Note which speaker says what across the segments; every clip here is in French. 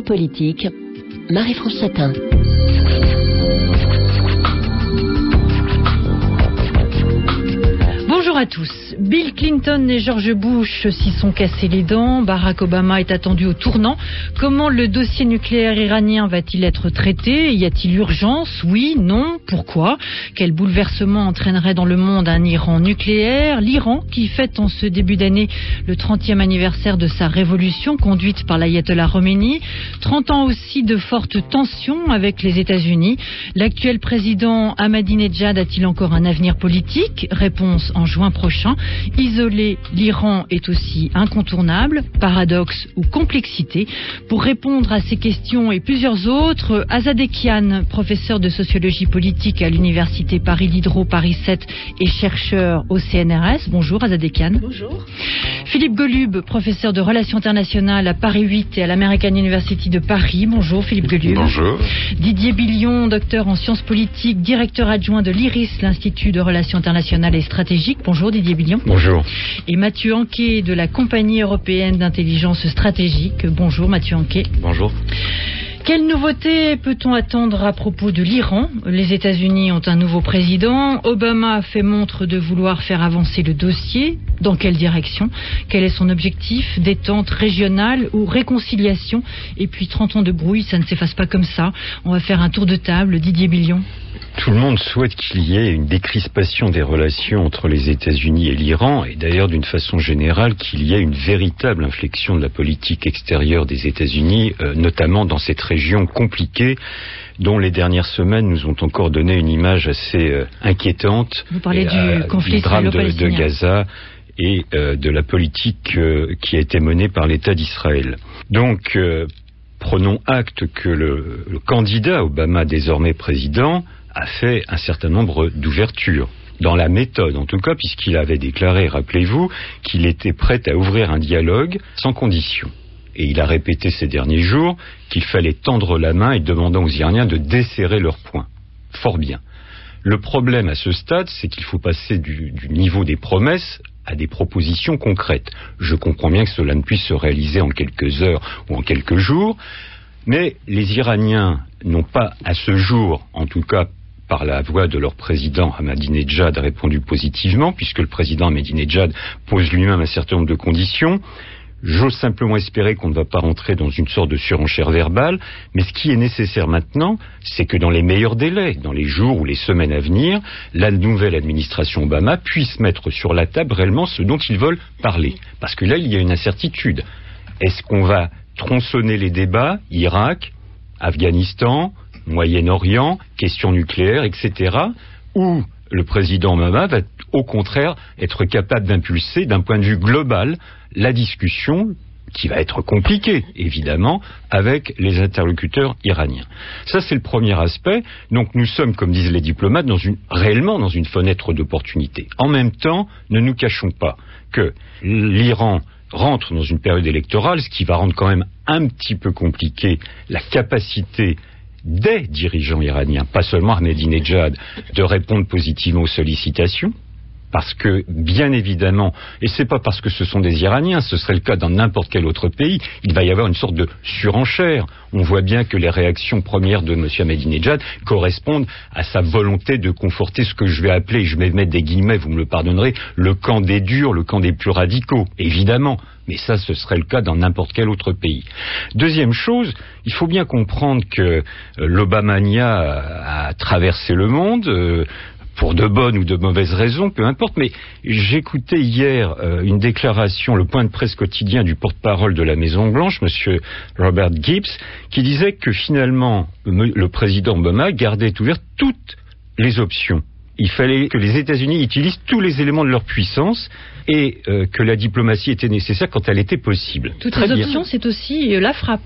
Speaker 1: géopolitique, Marie-France Sapin.
Speaker 2: Bonjour à tous. Bill Clinton et George Bush s'y sont cassés les dents. Barack Obama est attendu au tournant. Comment le dossier nucléaire iranien va-t-il être traité? Y a-t-il urgence? Oui, non, pourquoi? Quel bouleversement entraînerait dans le monde un Iran nucléaire? L'Iran qui fête en ce début d'année le 30e anniversaire de sa révolution conduite par l'ayatollah Khomeini. 30 ans aussi de fortes tensions avec les États-Unis. L'actuel président Ahmadinejad a-t-il encore un avenir politique? Réponse en juin prochain. Isoler l'Iran est aussi incontournable, paradoxe ou complexité. Pour répondre à ces questions et plusieurs autres, Azadekian, professeur de sociologie politique à l'université Paris-Diderot, Paris 7 et chercheur au CNRS. Bonjour Azadekian.
Speaker 3: Bonjour.
Speaker 2: Philippe Golub, professeur de relations internationales à Paris 8 et à l'American University de Paris. Bonjour Philippe Golub.
Speaker 4: Bonjour.
Speaker 2: Didier Billion, docteur en sciences politiques, directeur adjoint de l'IRIS, l'Institut de relations internationales et stratégiques. Bonjour Didier Billion.
Speaker 4: Bonjour.
Speaker 2: Et Mathieu Anquet de la Compagnie européenne d'intelligence stratégique. Bonjour Mathieu Anquet.
Speaker 4: Bonjour.
Speaker 2: Quelle nouveauté peut-on attendre à propos de l'Iran? Les États-Unis ont un nouveau président. Obama fait montre de vouloir faire avancer le dossier. Dans quelle direction? Quel est son objectif? Détente régionale ou réconciliation? Et puis 30 ans de brouille, ça ne s'efface pas comme ça. On va faire un tour de table. Didier Billion.
Speaker 4: Tout le monde souhaite qu'il y ait une décrispation des relations entre les États-Unis et l'Iran, et d'ailleurs d'une façon générale qu'il y ait une véritable inflexion de la politique extérieure des États-Unis, notamment dans cette région compliquée dont les dernières semaines nous ont encore donné une image assez inquiétante.
Speaker 2: Vous parlez du conflit
Speaker 4: israélo-palestinien, de Gaza et de la politique qui a été menée par l'État d'Israël. Donc, prenons acte que le candidat Obama, désormais président, a fait un certain nombre d'ouvertures. Dans la méthode, en tout cas, puisqu'il avait déclaré, rappelez-vous, qu'il était prêt à ouvrir un dialogue sans condition. Et il a répété ces derniers jours qu'il fallait tendre la main et demandant aux Iraniens de desserrer leurs poings. Fort bien. Le problème à ce stade, c'est qu'il faut passer du niveau des promesses à des propositions concrètes. Je comprends bien que cela ne puisse se réaliser en quelques heures ou en quelques jours, mais les Iraniens n'ont pas, à ce jour, en tout cas par la voix de leur président Ahmadinejad, répondu positivement, puisque le président Ahmadinejad pose lui-même un certain nombre de conditions. J'ose simplement espérer qu'on ne va pas rentrer dans une sorte de surenchère verbale, mais ce qui est nécessaire maintenant, c'est que dans les meilleurs délais, dans les jours ou les semaines à venir, la nouvelle administration Obama puisse mettre sur la table réellement ce dont ils veulent parler. Parce que là, il y a une incertitude. Est-ce qu'on va tronçonner les débats, Irak, Afghanistan, Moyen-Orient, questions nucléaires, etc., ou le président Obama va au contraire être capable d'impulser d'un point de vue global la discussion qui va être compliquée, évidemment, avec les interlocuteurs iraniens. Ça, c'est le premier aspect. Donc nous sommes, comme disent les diplomates, réellement dans une fenêtre d'opportunité. En même temps, ne nous cachons pas que l'Iran rentre dans une période électorale, ce qui va rendre quand même un petit peu compliqué la capacité des dirigeants iraniens, pas seulement Ahmadinejad, de répondre positivement aux sollicitations, parce que, bien évidemment, et c'est pas parce que ce sont des Iraniens, ce serait le cas dans n'importe quel autre pays, il va y avoir une sorte de surenchère. On voit bien que les réactions premières de M. Ahmadinejad correspondent à sa volonté de conforter ce que je vais appeler, je vais mettre des guillemets, vous me le pardonnerez, le camp des durs, le camp des plus radicaux, évidemment. Mais ça, ce serait le cas dans n'importe quel autre pays. Deuxième chose, il faut bien comprendre que l'Obamania a traversé le monde, pour de bonnes ou de mauvaises raisons, peu importe, mais j'écoutais hier une déclaration, le point de presse quotidien du porte-parole de la Maison-Blanche, M. Robert Gibbs, qui disait que finalement, le président Obama gardait ouvertes toutes les options. Il fallait que les États-Unis utilisent tous les éléments de leur puissance et que la diplomatie était nécessaire quand elle était possible.
Speaker 2: Toutes les options, c'est aussi la frappe.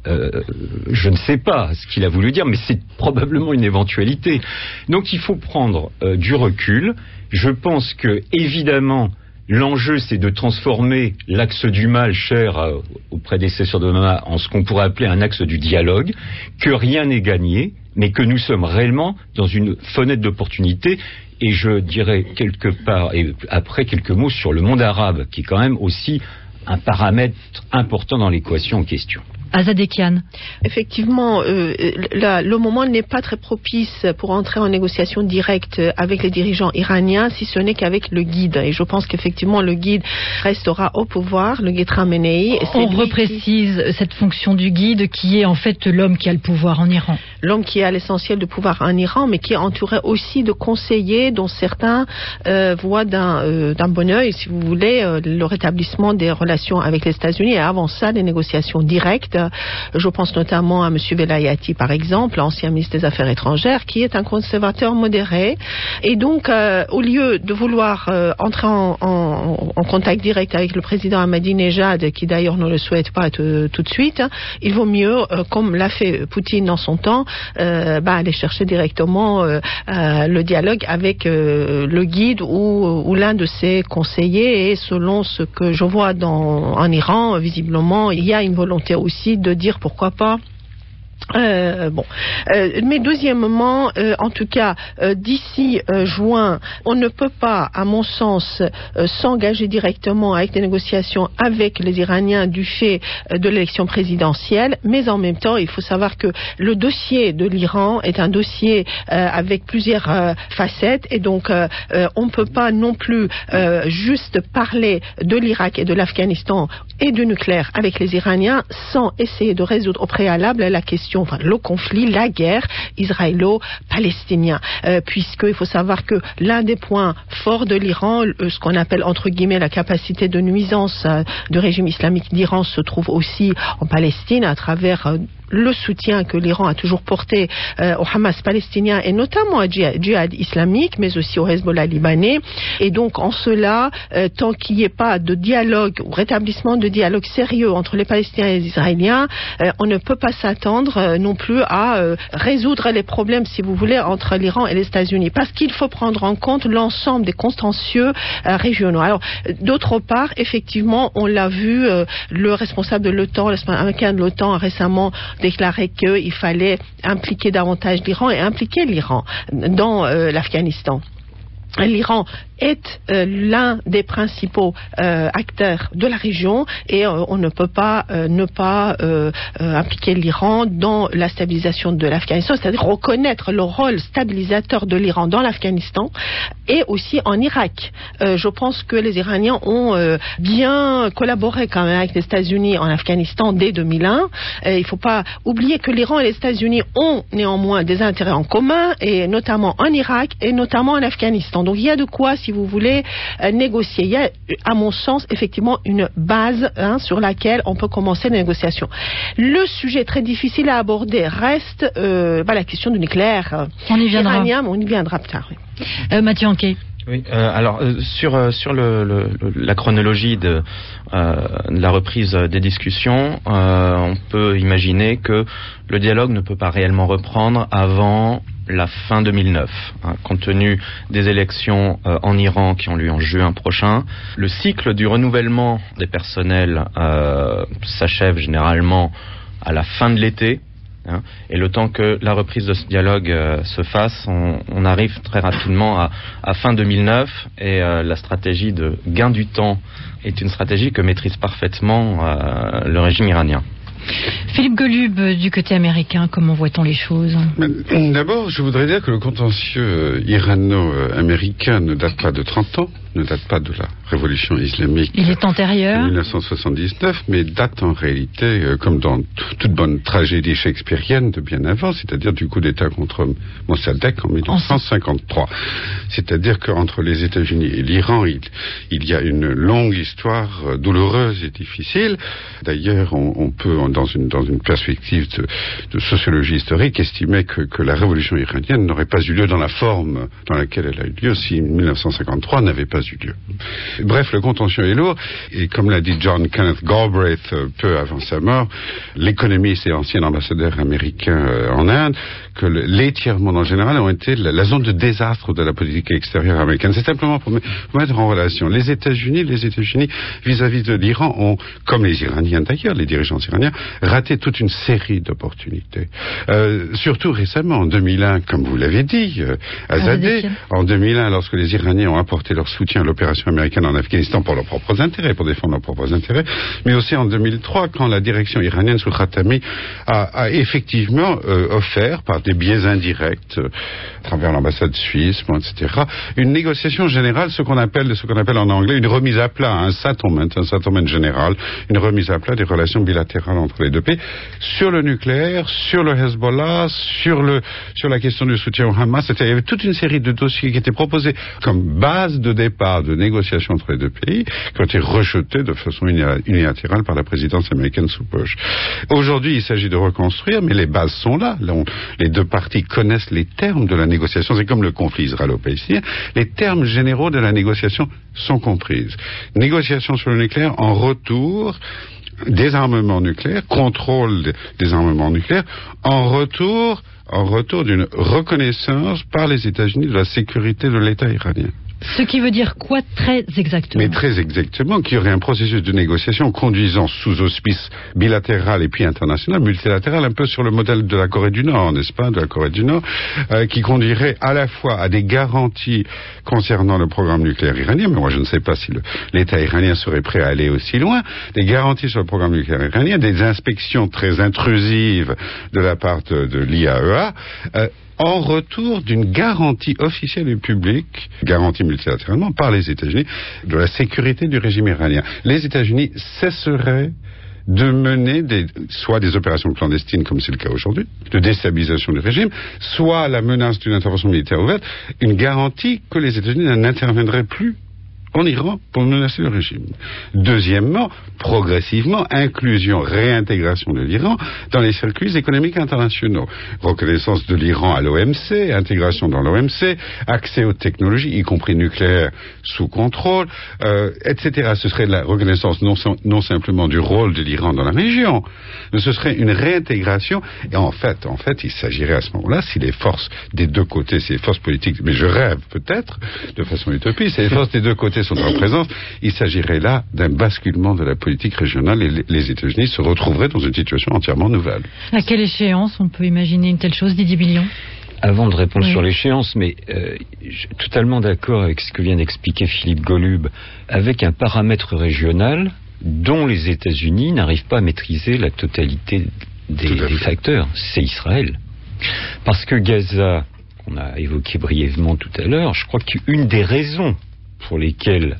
Speaker 4: Je ne sais pas ce qu'il a voulu dire, mais c'est probablement une éventualité. Donc il faut prendre du recul. Je pense que, évidemment, l'enjeu, c'est de transformer l'axe du mal cher au prédécesseur d'Obama en ce qu'on pourrait appeler un axe du dialogue, que rien n'est gagné, mais que nous sommes réellement dans une fenêtre d'opportunité. Et je dirais quelque part, et après quelques mots sur le monde arabe, qui est quand même aussi un paramètre important dans l'équation en question.
Speaker 2: Azadekian.
Speaker 3: Effectivement, le moment n'est pas très propice pour entrer en négociation directe avec les dirigeants iraniens, si ce n'est qu'avec le guide. Et je pense qu'effectivement, le guide restera au pouvoir, le guide Khamenei.
Speaker 2: On reprécise cette fonction du guide qui est en fait l'homme qui a le pouvoir en Iran.
Speaker 3: L'homme qui a l'essentiel de pouvoir en Iran, mais qui est entouré aussi de conseillers dont certains voient d'un bon œil, si vous voulez, le rétablissement des relations avec les États-Unis et avant ça, des négociations directes. Je pense notamment à M. Velayati, par exemple, ancien ministre des Affaires étrangères, qui est un conservateur modéré. Et donc, au lieu de vouloir entrer en contact direct avec le président Ahmadinejad, qui d'ailleurs ne le souhaite pas tout de suite, il vaut mieux, comme l'a fait Poutine dans son temps, aller chercher directement le dialogue avec le guide ou l'un de ses conseillers. Et selon ce que je vois en Iran, visiblement, il y a une volonté aussi de dire pourquoi pas. Mais deuxièmement, en tout cas, d'ici juin, on ne peut pas, à mon sens, s'engager directement avec des négociations avec les Iraniens du fait de l'élection présidentielle, mais en même temps, il faut savoir que le dossier de l'Iran est un dossier avec plusieurs facettes, et donc on ne peut pas non plus juste parler de l'Irak et de l'Afghanistan et du nucléaire avec les Iraniens sans essayer de résoudre au préalable la question, le conflit, la guerre israélo-palestinien, puisqu'il faut savoir que l'un des points forts de l'Iran, ce qu'on appelle entre guillemets la capacité de nuisance du régime islamique d'Iran, se trouve aussi en Palestine à travers le soutien que l'Iran a toujours porté au Hamas palestinien et notamment à djihad islamique, mais aussi au Hezbollah libanais. Et donc, en cela, tant qu'il n'y ait pas de dialogue ou rétablissement de dialogue sérieux entre les Palestiniens et les Israéliens, on ne peut pas s'attendre non plus à résoudre les problèmes, si vous voulez, entre l'Iran et les États-Unis. Parce qu'il faut prendre en compte l'ensemble des contentieux régionaux. Alors, d'autre part, effectivement, on l'a vu, le responsable de l'OTAN, le responsable américain de l'OTAN a récemment déclaré qu'il fallait impliquer davantage l'Iran et impliquer l'Iran dans l'Afghanistan. L'Iran est l'un des principaux acteurs de la région et on ne peut pas ne pas impliquer l'Iran dans la stabilisation de l'Afghanistan, c'est-à-dire reconnaître le rôle stabilisateur de l'Iran dans l'Afghanistan et aussi en Irak. Je pense que les Iraniens ont bien collaboré quand même avec les États-Unis en Afghanistan dès 2001. Il ne faut pas oublier que l'Iran et les États-Unis ont néanmoins des intérêts en commun, et notamment en Irak et notamment en Afghanistan. Donc il y a de quoi, si vous voulez, négocier. Il y a, à mon sens, effectivement une base sur laquelle on peut commencer les négociations. Le sujet très difficile à aborder reste la question du nucléaire iranien, mais on y viendra plus tard.
Speaker 2: Oui. Mathieu Anquet.
Speaker 5: Oui, alors sur la chronologie de la reprise des discussions, on peut imaginer que le dialogue ne peut pas réellement reprendre avant la fin 2009, compte tenu des élections en Iran qui ont lieu en juin prochain. Le cycle du renouvellement des personnels s'achève généralement à la fin de l'été. Et le temps que la reprise de ce dialogue se fasse, on arrive très rapidement à fin 2009, et la stratégie de gain du temps est une stratégie que maîtrise parfaitement le régime iranien.
Speaker 2: Philippe Golub, du côté américain, comment voit-on les choses ?
Speaker 6: D'abord, je voudrais dire que le contentieux irano-américain ne date pas de 30 ans, ne date pas de la révolution islamique.
Speaker 2: Il est antérieur.
Speaker 6: En 1979, mais date en réalité, comme dans toute bonne tragédie shakespearienne, de bien avant, c'est-à-dire du coup d'État contre Mossadegh en 1953. C'est-à-dire qu'entre les États-Unis et l'Iran, il y a une longue histoire douloureuse et difficile. D'ailleurs, on peut, dans une perspective de sociologie historique, estimer que la révolution iranienne n'aurait pas eu lieu dans la forme dans laquelle elle a eu lieu si 1953 n'avait pas eu lieu. Bref, le contentieux est lourd, et comme l'a dit John Kenneth Galbraith peu avant sa mort, l'économiste et ancien ambassadeur américain en Inde, que les tiers-mondes en général ont été la zone de désastre de la politique extérieure américaine. C'est simplement pour mettre en relation les États-Unis vis-à-vis de l'Iran ont, comme les Iraniens d'ailleurs, les dirigeants iraniens, raté toute une série d'opportunités. Surtout récemment, en 2001, comme vous l'avez dit, Azadeh, en 2001, lorsque les Iraniens ont apporté leur soutien à l'opération américaine en Afghanistan pour leurs propres intérêts, pour défendre leurs propres intérêts, mais aussi en 2003, quand la direction iranienne sous Khatami a effectivement offert, par des biais indirects, à travers l'ambassade suisse, etc., une négociation générale, ce qu'on appelle en anglais une remise à plat, un settlement général, une remise à plat des relations bilatérales entre les deux pays, sur le nucléaire, sur le Hezbollah, sur la question du soutien au Hamas. Il y avait toute une série de dossiers qui étaient proposés comme base de départ de négociations entre les deux pays, qui ont été rejetés de façon unilatérale par la présidence américaine sous Bush. Aujourd'hui, il s'agit de reconstruire, mais les bases sont là. Les deux parties connaissent les termes de la négociation. C'est comme le conflit israélo-palestinien. Les termes généraux de la négociation sont comprises. Négociation sur le nucléaire, en retour, désarmement nucléaire, contrôle des armements nucléaires, en retour d'une reconnaissance par les États-Unis de la sécurité de l'État iranien.
Speaker 2: Ce qui veut dire quoi très exactement?
Speaker 6: Mais très exactement, qu'il y aurait un processus de négociation conduisant sous auspice bilatéral et puis international, multilatéral, un peu sur le modèle de la Corée du Nord, n'est-ce pas, de la Corée du Nord, qui conduirait à la fois à des garanties concernant le programme nucléaire iranien, mais moi je ne sais pas si l'État iranien serait prêt à aller aussi loin, des garanties sur le programme nucléaire iranien, des inspections très intrusives de la part de l'IAEA, en retour d'une garantie officielle et publique, garantie multilatéralement par les États-Unis, de la sécurité du régime iranien. Les États-Unis cesseraient de mener soit des opérations clandestines, comme c'est le cas aujourd'hui, de déstabilisation du régime, soit la menace d'une intervention militaire ouverte, une garantie que les États-Unis n'interviendraient plus en Iran pour menacer le régime. Deuxièmement, progressivement, réintégration de l'Iran dans les circuits économiques internationaux. Reconnaissance de l'Iran à l'OMC, intégration dans l'OMC, accès aux technologies, y compris nucléaires, sous contrôle, etc. Ce serait la reconnaissance non simplement du rôle de l'Iran dans la région, mais ce serait une réintégration. Et en fait, il s'agirait à ce moment-là, si les forces des deux côtés, ces forces politiques, mais je rêve peut-être, de façon utopiste, si les forces des deux côtés sont en présence, il s'agirait là d'un basculement de la politique régionale et les États-Unis se retrouveraient dans une situation entièrement nouvelle.
Speaker 2: À quelle échéance on peut imaginer une telle chose, Didier Billion?
Speaker 4: Avant de répondre sur l'échéance, mais je suis totalement d'accord avec ce que vient d'expliquer Philippe Golub, avec un paramètre régional dont les États-Unis n'arrivent pas à maîtriser la totalité des facteurs, c'est Israël. Parce que Gaza, qu'on a évoqué brièvement tout à l'heure, je crois qu'une des raisons pour lesquels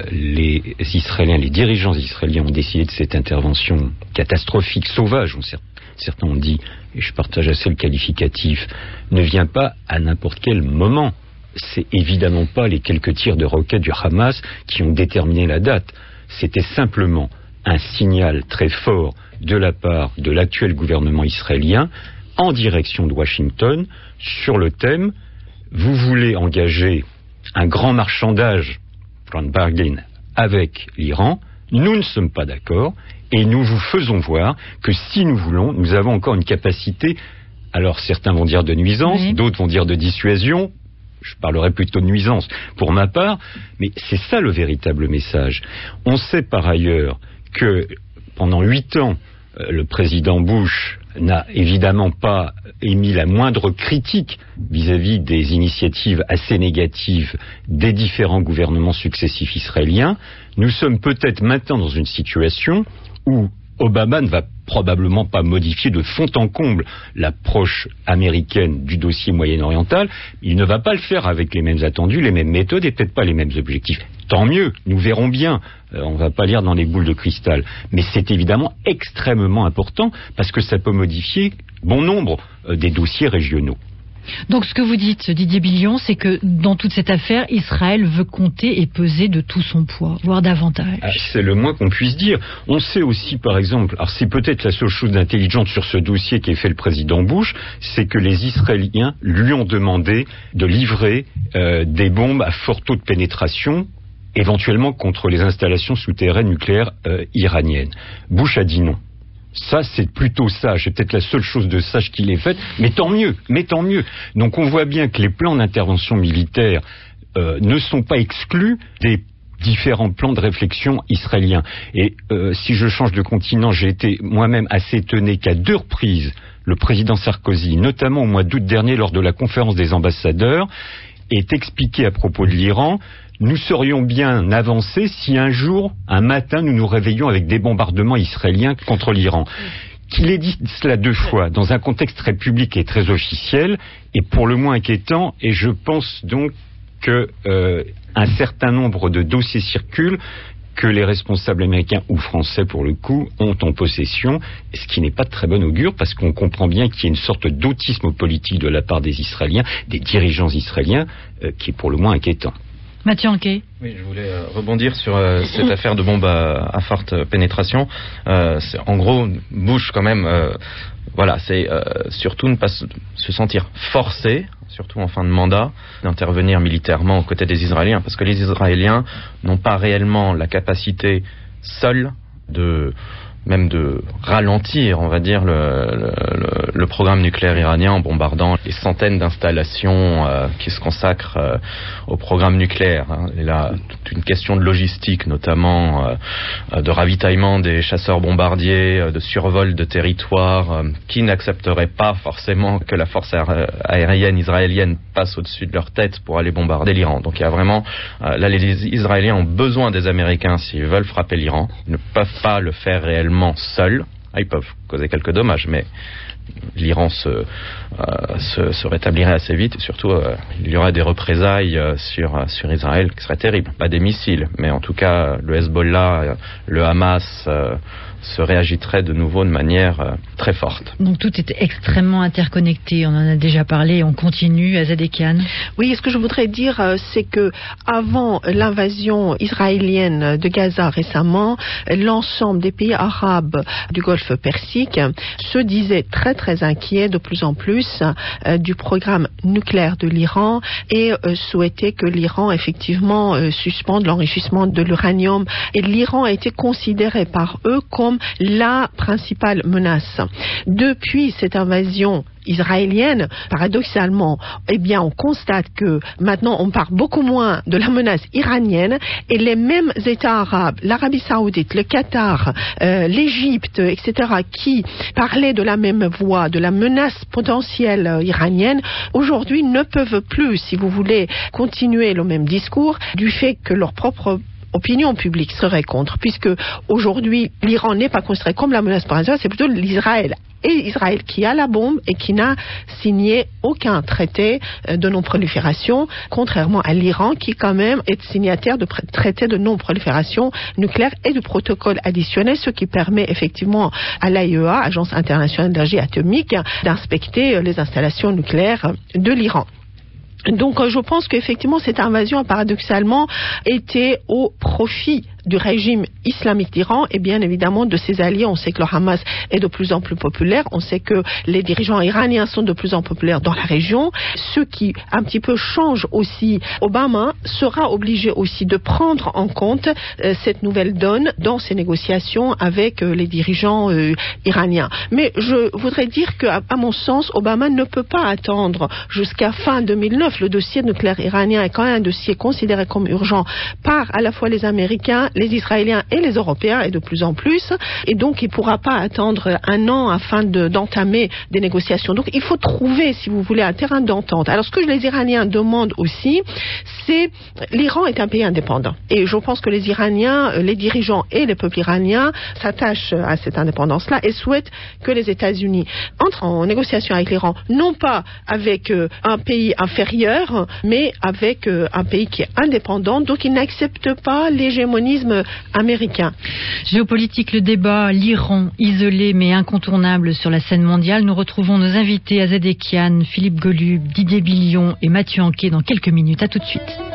Speaker 4: les dirigeants israéliens ont décidé de cette intervention catastrophique, sauvage, certains ont dit, et je partage assez le qualificatif, ne vient pas à n'importe quel moment. C'est évidemment pas les quelques tirs de roquettes du Hamas qui ont déterminé la date. C'était simplement un signal très fort de la part de l'actuel gouvernement israélien en direction de Washington sur le thème « Vous voulez engager un grand marchandage, grand bargain, avec l'Iran, nous ne sommes pas d'accord et nous vous faisons voir que si nous voulons, nous avons encore une capacité, alors certains vont dire de nuisance, d'autres vont dire de dissuasion, je parlerai plutôt de nuisance pour ma part, mais c'est ça le véritable message. On sait par ailleurs que pendant 8 ans, le président Bush n'a évidemment pas émis la moindre critique vis-à-vis des initiatives assez négatives des différents gouvernements successifs israéliens. Nous sommes peut-être maintenant dans une situation où Obama ne va probablement pas modifier de fond en comble l'approche américaine du dossier moyen-oriental. Il ne va pas le faire avec les mêmes attendus, les mêmes méthodes et peut-être pas les mêmes objectifs. Tant mieux, nous verrons bien. On ne va pas lire dans les boules de cristal. Mais c'est évidemment extrêmement important parce que ça peut modifier bon nombre des dossiers régionaux.
Speaker 2: Donc ce que vous dites, Didier Billion, c'est que dans toute cette affaire, Israël veut compter et peser de tout son poids, voire davantage.
Speaker 4: C'est le moins qu'on puisse dire. On sait aussi, par exemple, alors c'est peut-être la seule chose d'intelligente sur ce dossier qu'ait fait le président Bush, c'est que les Israéliens lui ont demandé de livrer des bombes à fort taux de pénétration, éventuellement contre les installations souterraines nucléaires iraniennes. Bush a dit non. Ça, c'est plutôt sage. C'est peut-être la seule chose de sage qu'il ait faite, mais tant mieux. Donc on voit bien que les plans d'intervention militaire ne sont pas exclus des différents plans de réflexion israéliens. Et si je change de continent, j'ai été moi-même assez étonné qu'à 2 reprises, le président Sarkozy, notamment au mois d'août dernier lors de la conférence des ambassadeurs, ait expliqué à propos de l'Iran: nous serions bien avancés si un jour, un matin, nous nous réveillions avec des bombardements israéliens contre l'Iran. Qu'il ait dit cela 2 fois, dans un contexte très public et très officiel, est pour le moins inquiétant, et je pense donc que un certain nombre de dossiers circulent que les responsables américains ou français, pour le coup, ont en possession, ce qui n'est pas de très bon augure, parce qu'on comprend bien qu'il y a une sorte d'autisme politique de la part des Israéliens, des dirigeants israéliens, qui est pour le moins inquiétant.
Speaker 2: Mathieu Anquet.
Speaker 5: Oui, je voulais rebondir sur cette affaire de bombe à forte pénétration. En gros, Bush, quand même, c'est surtout ne pas se sentir forcé, surtout en fin de mandat, d'intervenir militairement aux côtés des Israéliens, parce que les Israéliens n'ont pas réellement la capacité seuls de ralentir, on va dire, le programme nucléaire iranien en bombardant les centaines d'installations qui se consacrent au programme nucléaire. Il y a toute une question de logistique, notamment de ravitaillement des chasseurs bombardiers, de survol de territoires, qui n'accepteraient pas forcément que la force aérienne israélienne passe au-dessus de leur tête pour aller bombarder l'Iran. Donc il y a vraiment... là, les Israéliens ont besoin des Américains s'ils veulent frapper l'Iran. Ils ne peuvent pas le faire réellement seuls. Ils peuvent causer quelques dommages, mais l'Iran se rétablirait assez vite, et surtout il y aurait des représailles sur Israël qui seraient terribles. Pas des missiles, mais en tout cas le Hezbollah, le Hamas se réagiterait de nouveau de manière très forte.
Speaker 2: Donc tout est extrêmement interconnecté, on en a déjà parlé, on continue. Azadeh Khan.
Speaker 3: Oui, ce que je voudrais dire, c'est que avant l'invasion israélienne de Gaza récemment, l'ensemble des pays arabes du Golfe Persique se disaient très très inquiets de plus en plus du programme nucléaire de l'Iran et souhaitaient que l'Iran effectivement suspende l'enrichissement de l'uranium, et l'Iran a été considéré par eux comme la principale menace. Depuis cette invasion israélienne, paradoxalement, on constate que maintenant on parle beaucoup moins de la menace iranienne, et les mêmes États arabes, l'Arabie Saoudite, le Qatar, l'Égypte, etc., qui parlaient de la même voix, de la menace potentielle iranienne, aujourd'hui ne peuvent plus, si vous voulez, continuer le même discours du fait que leur propre opinion publique serait contre, puisque aujourd'hui l'Iran n'est pas considéré comme la menace principale, c'est plutôt l'Israël. Et Israël qui a la bombe et qui n'a signé aucun traité de non-prolifération, contrairement à l'Iran qui quand même est signataire de traités de non-prolifération nucléaire et de protocoles additionnels, ce qui permet effectivement à l'AIEA, Agence internationale d'énergie atomique, d'inspecter les installations nucléaires de l'Iran. Donc je pense qu'effectivement cette invasion a paradoxalement été au profit du régime islamique d'Iran et bien évidemment de ses alliés. On sait que le Hamas est de plus en plus populaire, on sait que les dirigeants iraniens sont de plus en plus populaires dans la région. Ce qui un petit peu change aussi, Obama sera obligé aussi de prendre en compte cette nouvelle donne dans ses négociations avec les dirigeants iraniens. Mais je voudrais dire qu'à mon sens, Obama ne peut pas attendre jusqu'à fin 2009. Le dossier nucléaire iranien est quand même un dossier considéré comme urgent par à la fois les Américains, les Israéliens et les Européens, et de plus en plus, et donc il ne pourra pas attendre un an afin d'entamer des négociations. Donc il faut trouver, si vous voulez, un terrain d'entente. Alors ce que les Iraniens demandent aussi, c'est... L'Iran est un pays indépendant, et je pense que les Iraniens, les dirigeants et les peuples iraniens s'attachent à cette indépendance-là et souhaitent que les États-Unis entrent en négociation avec l'Iran, non pas avec un pays inférieur, mais avec un pays qui est indépendant, donc ils n'acceptent pas l'hégémonisme américain.
Speaker 2: Géopolitique, le débat, l'Iran, isolé mais incontournable sur la scène mondiale. Nous retrouvons nos invités Azadeh Khan, Philippe Golub, Didier Billion et Mathieu Anquet dans quelques minutes. À tout de suite.